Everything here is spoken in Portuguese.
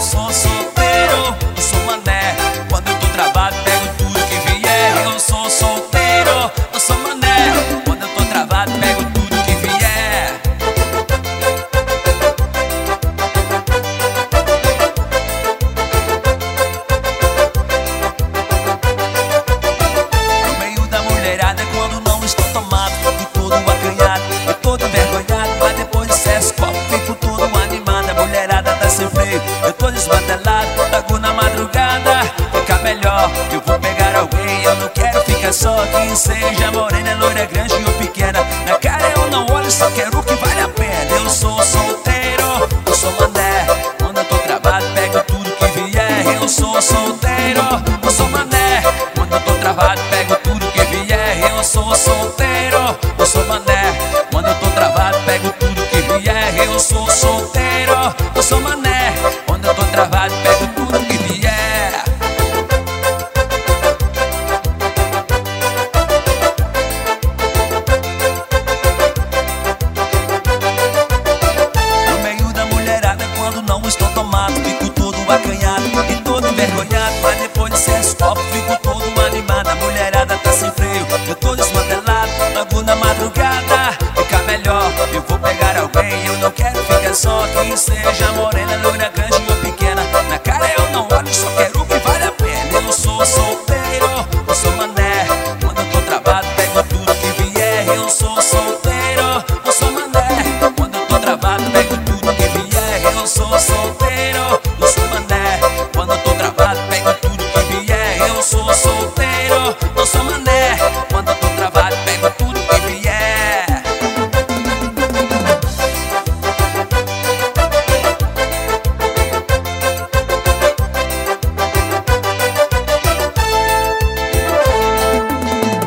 sou solteiro, eu sou mané. Quando eu tô travado, pego tudo que vier. Eu sou solteiro, eu sou mané. Quando eu tô travado, pego tudo que vier. No meio da mulherada, quando não estou tomado, fico todo acanhado e todo envergonhado. Mas depois de excesso, copo, fico todo animado. A mulherada tá sem freio, eu tô desmantelado. Trago na madrugada, fica melhor. Eu vou pegar alguém, eu não quero ficar só. Quem seja morena, loira, grande ou pequena, na cara eu não olho, só quero o que vale a pena. Eu sou solteiro, eu sou mané. Quando eu tô travado, pego tudo que vier. Eu sou solteiro, eu sou mané. Quando eu tô travado, pego tudo que vier. Eu sou solteiro, eu sou mané. Quando eu tô travado, pego tudo que vier. Eu sou solteiro, eu sou mané. Quando eu tô travado, pego tudo que vier. No meio da mulherada, quando não estou tomado, fico todo acanhado e todo envergonhado. Mas depois de excesso, copo, fico todo animado. A mulherada tá sem freio, eu tô desmantelado. Logo na madrugada, fica melhor. Eu vou pegar alguém, eu não quero ficar só. Quem seja morena, loira, grande ou pequena, na cara eu não olho, só quero o que vale a pena. Eu sou solteiro, eu sou mané. Quando eu tô travado, pego tudo que vier. Eu sou solteiro, eu sou mané. Quando eu tô travado, pego tudo que vier. Eu sou solteiro,